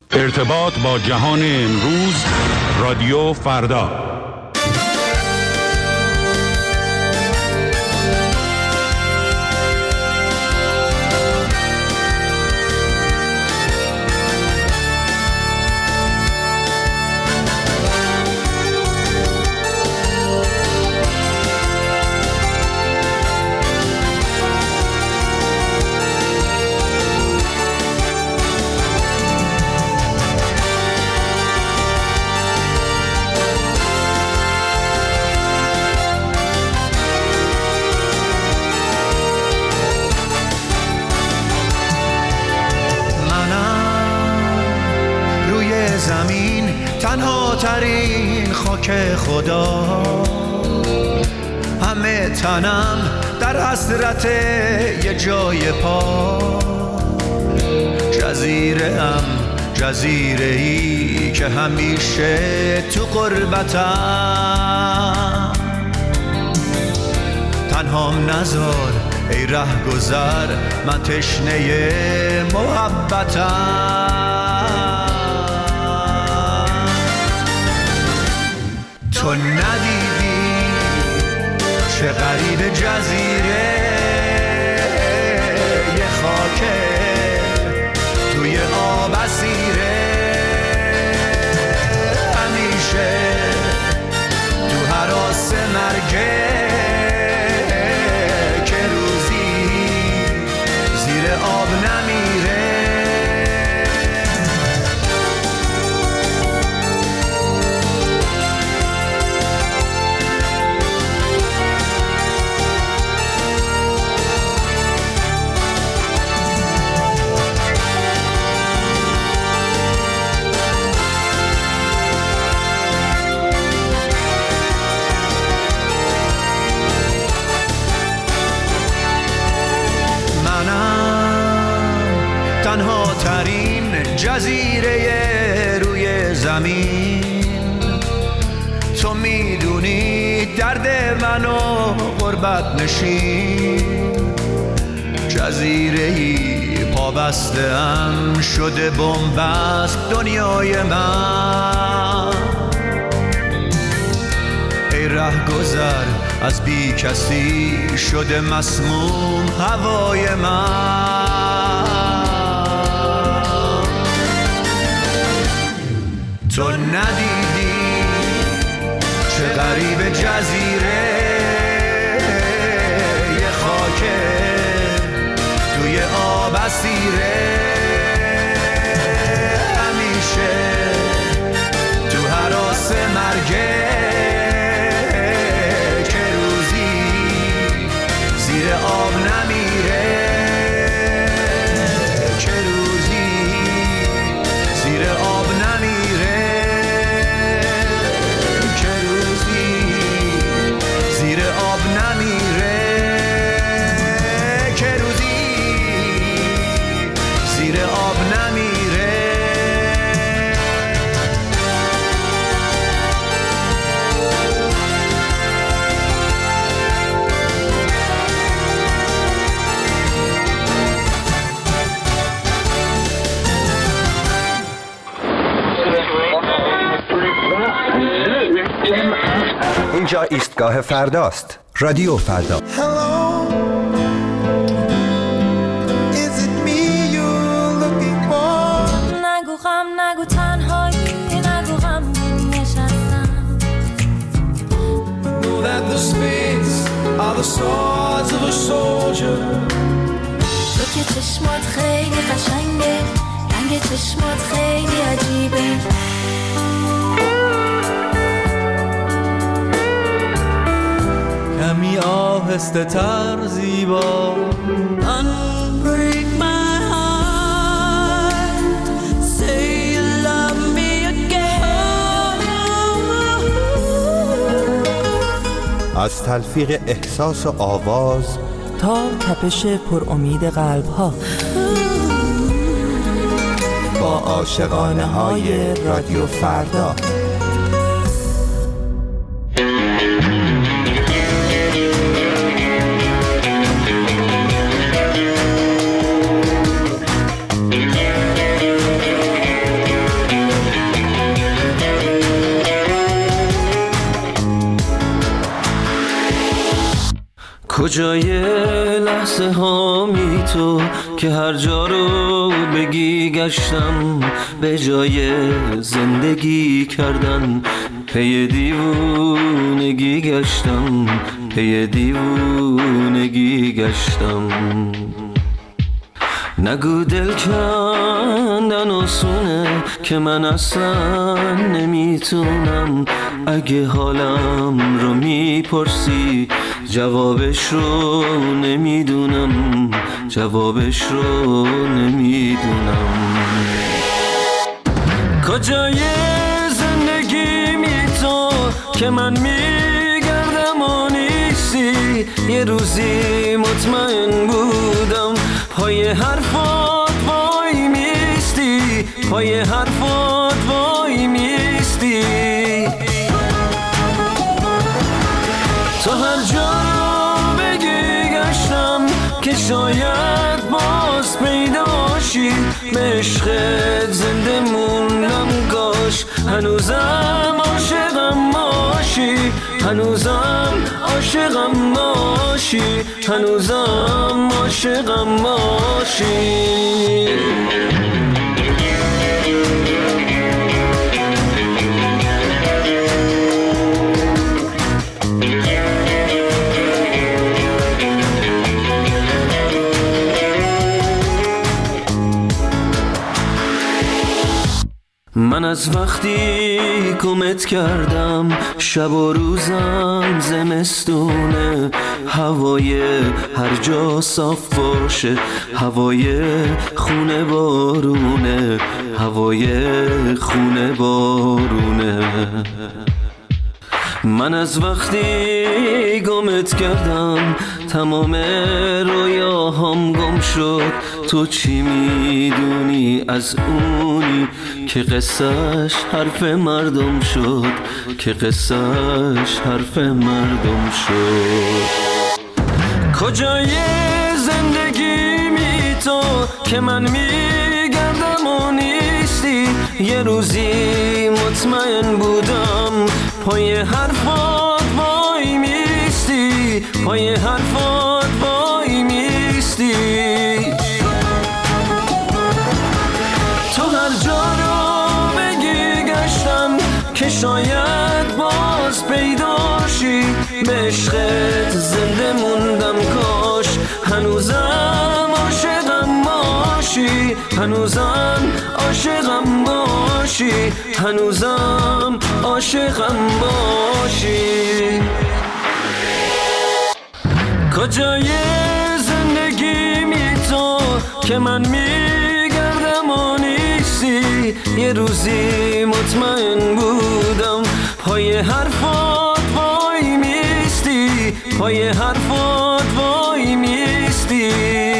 ارتباط با جهان امروز، رادیو فردا. تنها ترین خاک خدا، همه تنم در حسرت یه جای پا. جزیره‌ای که همیشه تو غربتم. تنهام نذار ای رهگذر، من تشنه محبتم. تو ندیدی چه غریب جزیره، یه خاکه توی آب اسیره. همیشه تو هراس مرگه، که روزی زیر آب نمیره. تنها ترین جزیره روی زمین. تو میدونی درد منو غربت نشین. جزیره‌ای پابسته‌ام شده بن‌بست دنیای من. ای رهگذر از بی کسی شده مسموم هوای من. تو ندیدی چه غریب جزیره، یه خاکه توی آب اسیره. همیشه تو هراس مرگه، که روزی زیر آب نمیره. که روزی زیر آب نمیره. اینجا ایستگاه فرداست. رادیو فردا. نگو غم، نگو تنهایی، نگو غم نشستم. Know that the spades are the swords of a soldier. تو که چشمات خیلی قشنگه، رنگ چشمات خیلی عجیبه. کمی آهسته تر زیبا. Unbreak my heart, say you love me again. از تلفیق احساس و آواز تا تپش پر امید قلب ها، با عاشقانه های رادیو فردا. کجای لحظه هامی تو که هر جا رو بگی گشتم، به جای زندگی کردن پی دیوونگی گشتم، پی دیوونگی گشتم. نگو دل کندن آسونه که من اصلا نمیتونم. اگه حالم رو میپرسی جوابش رو نمیدونم، جوابش رو نمیدونم. کجای زندگی می تو که من میگردم و نیستی؟ یه روزی مطمئن بودم پای حرفات وای میستی، پای حرفات وای میستی. تو هر جا رو بگی گشتم که شاید باز پیداشی، به عشقت زنده موندم کاش هنوزم عاشقم باشی، هنوزم عاشقم باشی، هنوزم عاشقم باشی. من از وقتی گمت کردم شب و روزم زمستونه، هوای هر جا صاف باشه، هوای خونه بارونه، هوای خونه بارونه. من از وقتی گمت کردم تمام رویاهام گم شد. تو چی میدونی از اونی که قصهش حرف مردم شد، که قصهش حرف مردم شد. کجای زندگی می تو که من میگردم و نیستی؟ یه روزی مطمئن بودم پای حرفات وای میستی، پای حرفات وای میستی. تو هر جا رو بگی گشتم که شاید باز پیداشی، به عشقت زنده موندم کاش هنوزم عاشقم باشی، هنوزم عاشقم باشی، هنوزم عاشقم باشی. کجای زندگی می تو که من میگردم و نیستی؟ یه روزی مطمئن بودم پای حرفات وای میستی، پای حرفات وای میستی.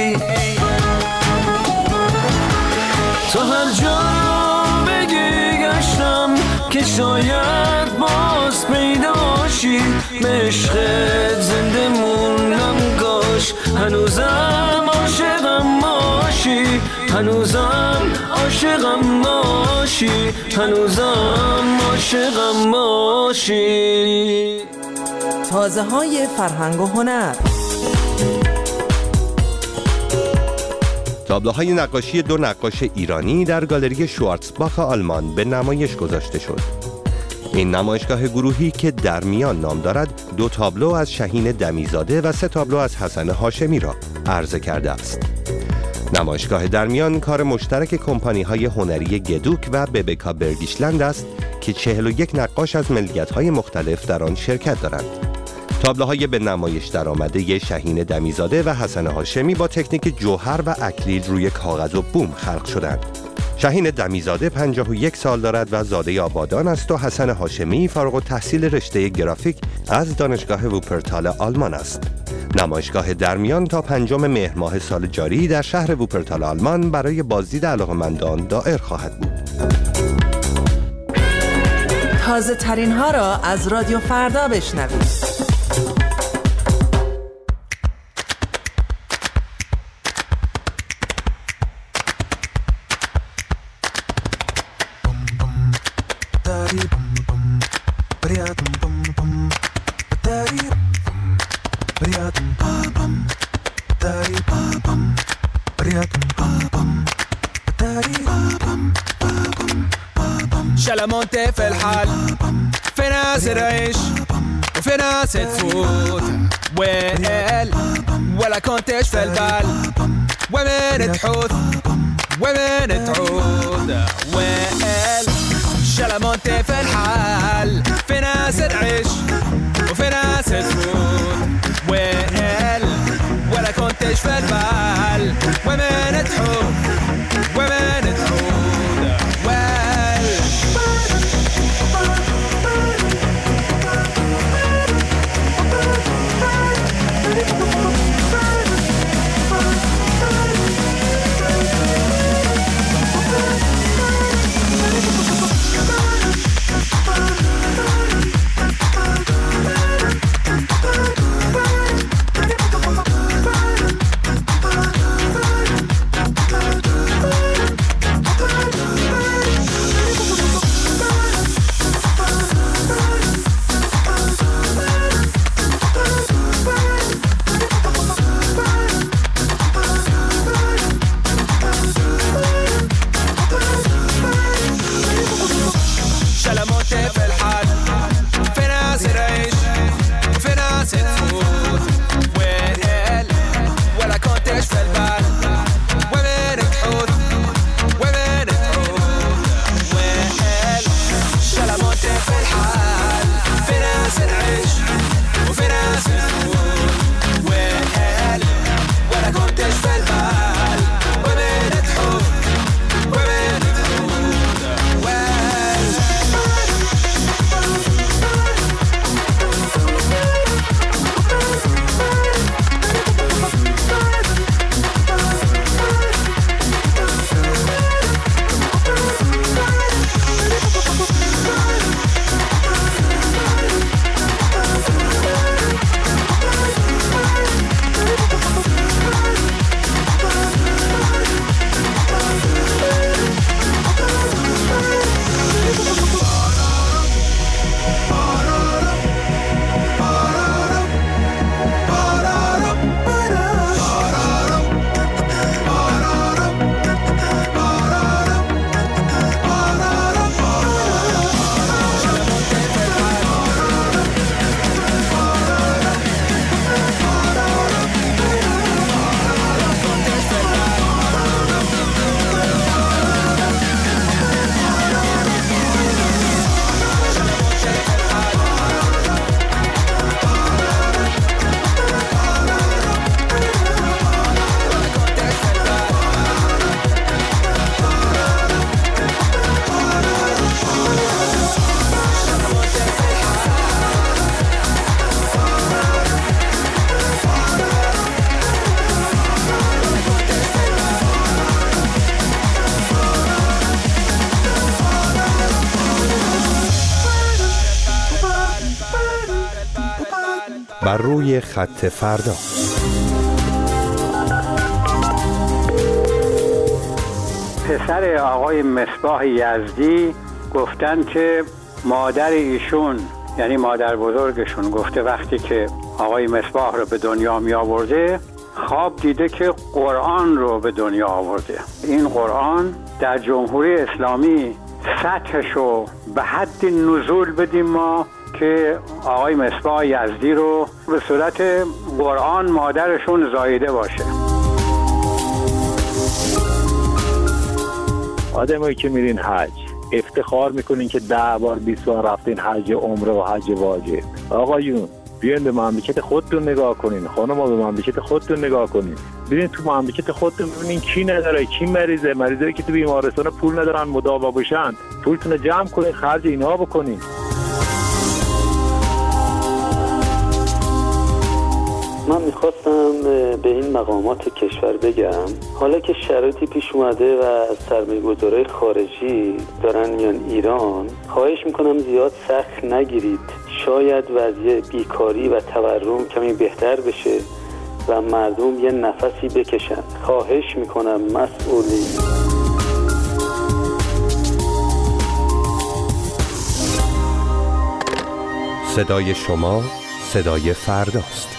تو هر جا بگی گشتم که شاید باز پیداشی، به عشقت زنده موندم کاش هنوزم عاشقم باشی، هنوزم عاشقم باشی، هنوزم عاشقم باشی. تازه های فرهنگ و هنر. تابلوهای نقاشی دو نقاش ایرانی در گالری شوارتزباخ آلمان به نمایش گذاشته شد. این نمایشگاه گروهی که در میان نام دارد، 2 تابلو از شهین دمیزاده و 3 تابلو از حسن هاشمی را عرضه کرده است. نمایشگاه در میان کار مشترک کمپانی‌های هنری گدوک و ببکا برگیشلند است که 41 نقاش از ملیت‌های مختلف در آن شرکت دارند. تابلوهای به نمایش درآمده شهین دمیزاده و حسن هاشمی با تکنیک جوهر و اکریل روی کاغذ و بوم خلق شدند. شهین دمیزاده 51 سال دارد و زاده آبادان است و حسن هاشمی فارغ التحصیل رشته گرافیک از دانشگاه ووپرتال آلمان است. نمایشگاه در میان تا 5 مهر ماه سال جاری در شهر ووپرتال آلمان برای بازدید علاقه‌مندان دایر خواهد بود. تازه ترین ها را از رادیو فردا بشنوید. Приятно, شلمونتي في الحال، في ناس تعيش وفي ناس تفوت، ويل ولا كنتش في البال، ومن تحوث ومن تعود، ويل شلمونتي في الحال، في ناس تعيش وفي ناس تفوت، ويل ولا كنتش في البال، ومن تحوث ومن تعود، ويل بر روی خط فردا. پسر آقای مصباح یزدی گفتن که مادر ایشون یعنی مادر بزرگشون گفته وقتی که آقای مصباح رو به دنیا می آورده خواب دیده که قرآن رو به دنیا آورده. این قرآن در جمهوری اسلامی سطحش رو به حد نزول بدیم ما که آقای مصباح یزدی رو به صورت قرآن مادرشون زاییده باشه. آدمایی که میرین حج افتخار میکنین که 10 بار 20 بار رفتین حج عمره و حج واجب. آقایون بیاین به مملکت خودتون نگاه کنین، خانم‌ها به مملکت خودتون نگاه کنین، ببینین تو مملکت خودتون ببینین کی نداره، کی مریضه، مریضایی که تو بیمارستان پول ندارن مداوا بشن، پولتون رو جمع کنین خرج اینها بکنین. من میخواستم به این مقامات کشور بگم حالا که شرایطی پیش اومده و سرمایه‌گذارای خارجی دارن میان ایران، خواهش میکنم زیاد سخت نگیرید، شاید وضعیت بیکاری و تورم کمی بهتر بشه و مردم یه نفسی بکشن. خواهش میکنم مسئولین. صدای شما صدای فرداست.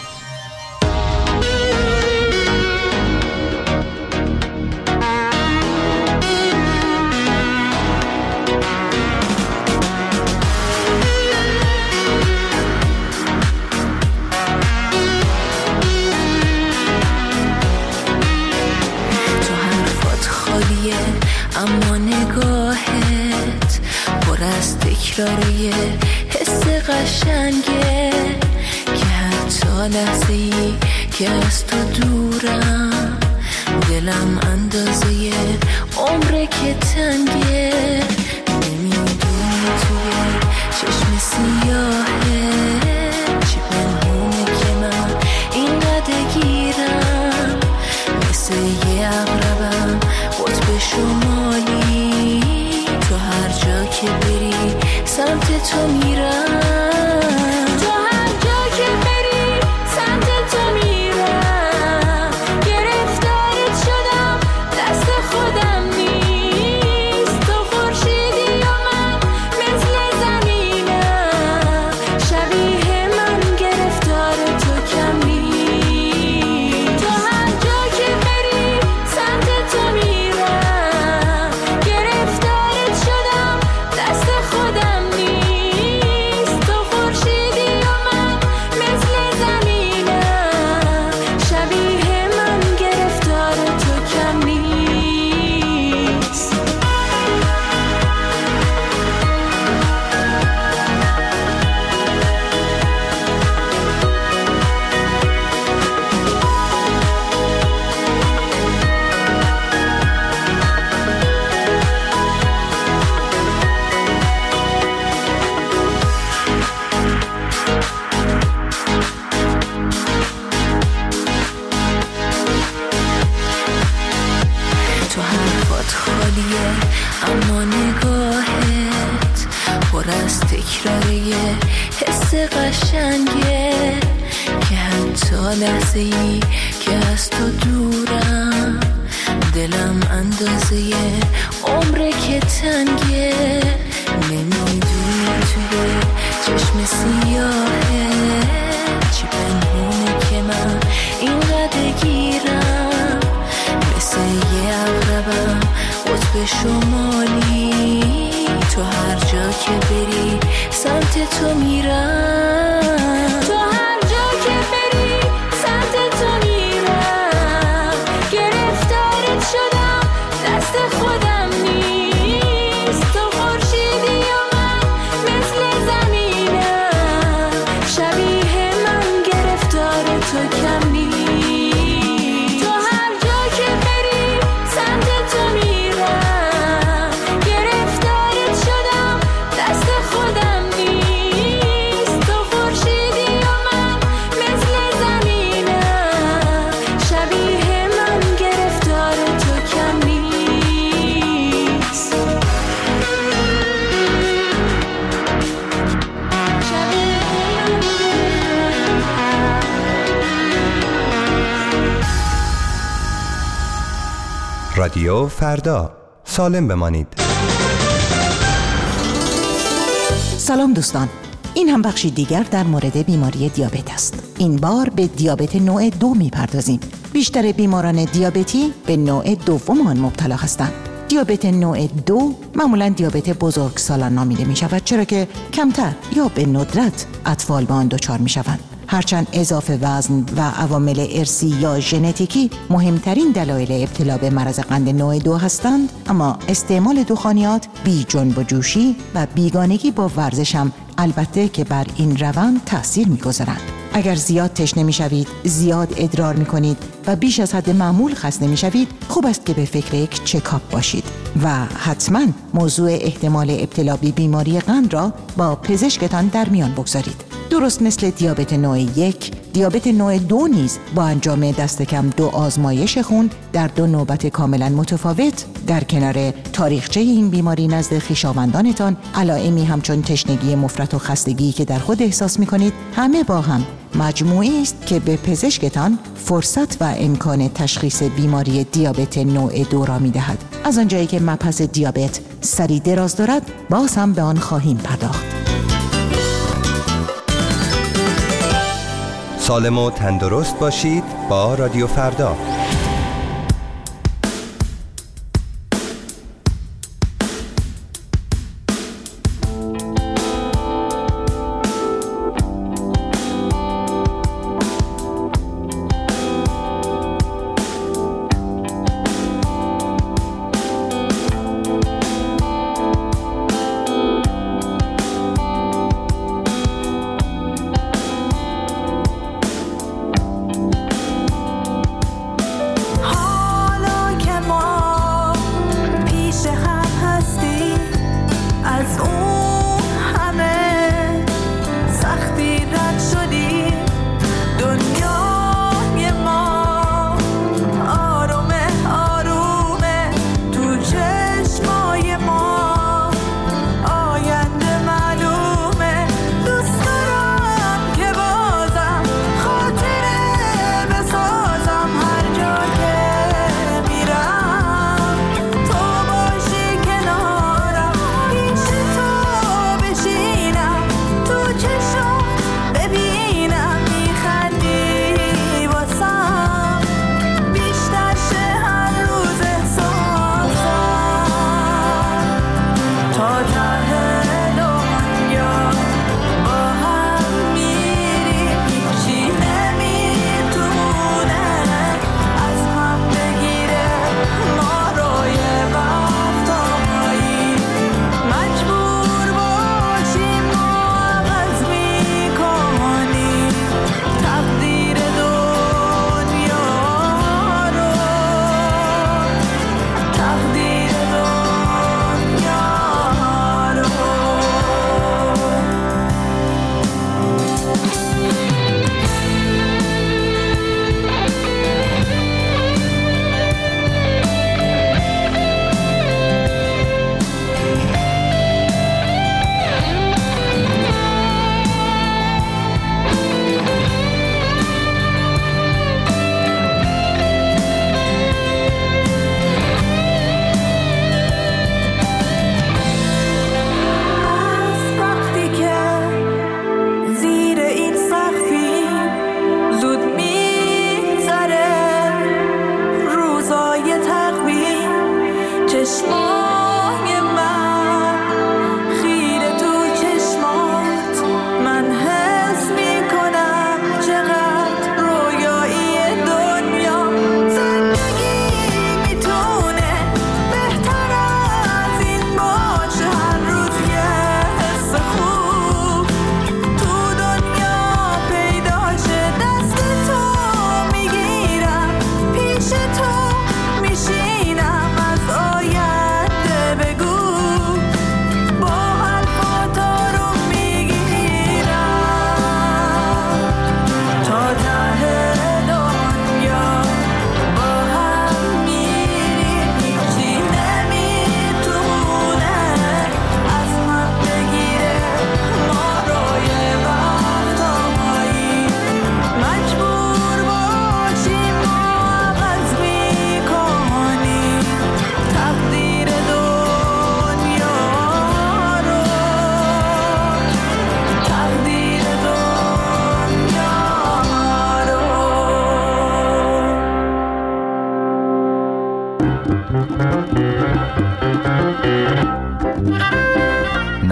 اما نگاهت پر از تکراری حس قشنگه که حتی لحظه‌ای که از تو دورم دلم اندازه عمره که تنگه. نمیدونی توی چشم سیاهه چی پنهونه که من اینقدر گیرم، مثل یه عقربم قطب شمالی، تو هر جا که بری سمت تو میرم، تو هر جا که بری سمت تو میرم، گرفتارت شدم دست خودم نیست، تو خورشیدی و من مثل زمینم، شبیه من گرفتار تو کم نیست، تو هر جا که بری سمت تو میرم، گرفتارت شدم دست خودم نیست، تو خورشیدی و من مثل زمینم، شبیه من گرفتار تو کم نیست. تو حرفات خالیه اما نگاهت پر از تکراریه حس قشنگه که حتی لحظه‌ای که از تو دورم دلم اندازه عمره که تنگه. نمیدونی توی چشم سیاهه چی پنهونه که من اینقدر گیرم، مثل یه عقربم قطب شمالی، تو هر جا که بری سمت تو میرم، تو هر جا که بری سمت تو میرم، گرفتارت شدم دست خودم نیست، تو خورشیدی و من مثل زمینم، شبیه من گرفتار تو کم نیست، تو هر جا که بری سمت تو میرم، گرفتارت شدم دست خودم نیست، تو خورشیدی و من مثل زمینم، شبیه من گرفتار تو کم نیست. رادیو فردا، سالم بمانید. سلام دوستان، این هم بخشی دیگر در مورد بیماری دیابت است. این بار به دیابت نوع 2 میپردازیم. بیشتر بیماران دیابتی به نوع دوم آن مبتلا هستند. دیابت نوع 2 معمولا دیابت بزرگسالان نامیده می شود، چرا که کمتر یا به ندرت اطفال به آن دچار می شوند. هرچند اضافه وزن و عوامل ارثی یا ژنتیکی مهمترین دلایل ابتلا به مرض قند نوع 2 هستند، اما استعمال دخانیات، بی جنب و جوشی و بیگانگی با ورزش هم البته که بر این روند تأثیر می‌گذارند. اگر زیاد تشنه می‌شوید، زیاد ادرار می‌کنید و بیش از حد معمول خسته می‌شوید، خوب است که به فکر یک چکاپ باشید و حتما موضوع احتمال ابتلا به بیماری قند را با پزشکتان در میان بگذارید. درست مثل دیابت نوع 1، دیابت نوع 2 نیز با انجام دست کم 2 آزمایش خون در 2 نوبت کاملا متفاوت در کنار تاریخچه این بیماری نزد خویشاوندانتان، علائمی همچون تشنگی مفرط و خستگی که در خود احساس می‌کنید، همه با هم مجموعی است که به پزشکتان فرصت و امکان تشخیص بیماری دیابت نوع 2 را می‌دهد. از آنجایی که مبحث دیابت سری دراز دارد، باز هم به آن خواهیم پرداخت. سالم و تندرست باشید با رادیو فردا.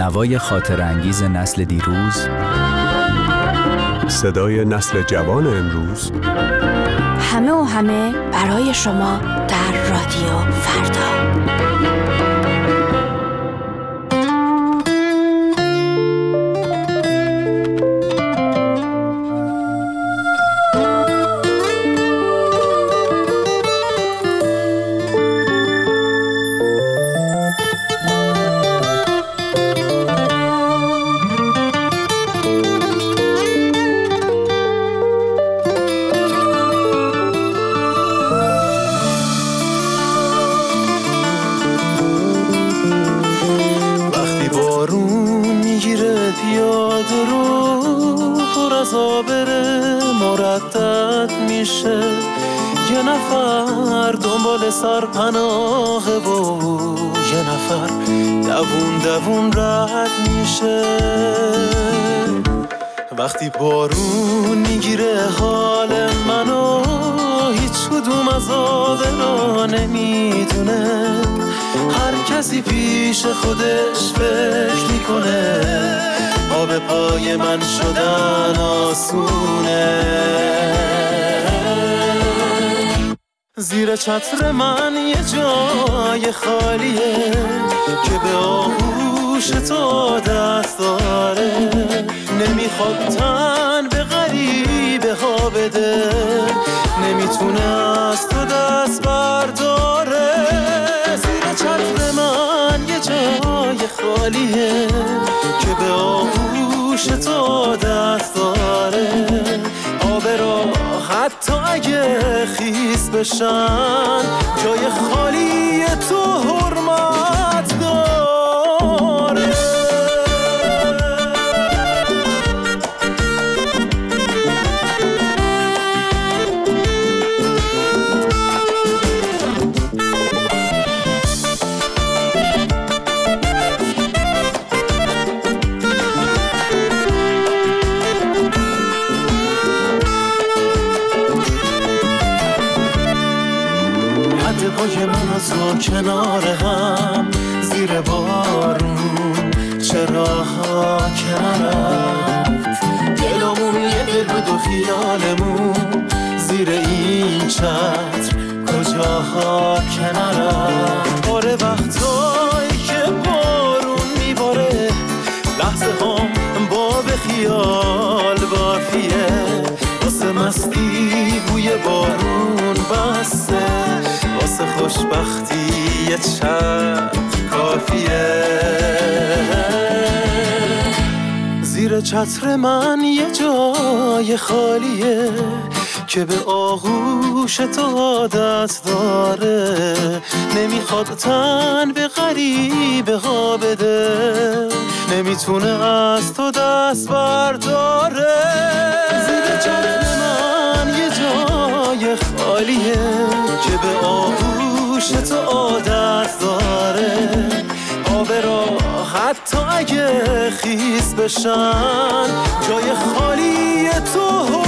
نوای خاطر انگیز نسل دیروز، صدای نسل جوان امروز، همه و همه برای شما در رادیو فردا. یه نفر دنبال سرپناهه و یه نفر دوون دوون رد میشه. وقتی بارون میگیره حال منو هیچ کدوم از آدرا نمیدونه. هر کسی پیش خودش فکر میکنه آب پای من شدن آسونه. زیر چتر من یه جای خالیه که به آغوش تو دست داره. نمیخواد تن به غریبه ها بده، نمیتونه از تو دست برداره. زیر چتر من یه جای خالیه که به آغوش تو دست داره. آب را حتی اگه خیس بشن جای خالی تو حرمت داره. پای من و تو کنار هم زیر بارون چرا ها کنرفت. دلمون یه دل بود و خیالمون زیر این چتر کجاها کنرفت. آره وقتایی که بارون میباره لحظه هم با به خیال بافیه. واسه مستی بوی بارون بسته، واسه خوشبختی یه چند کافیه. زیر چتر من یه جای خالیه که به آغوش تو عادت داره. نمیخواد تن به غریبه ها بده، نمیتونه از تو دست برداره. زیر چتر من یه جای خالیه که به آغوش تو عادت داره. آب را حتی اگه خیس بشن جای خالی تو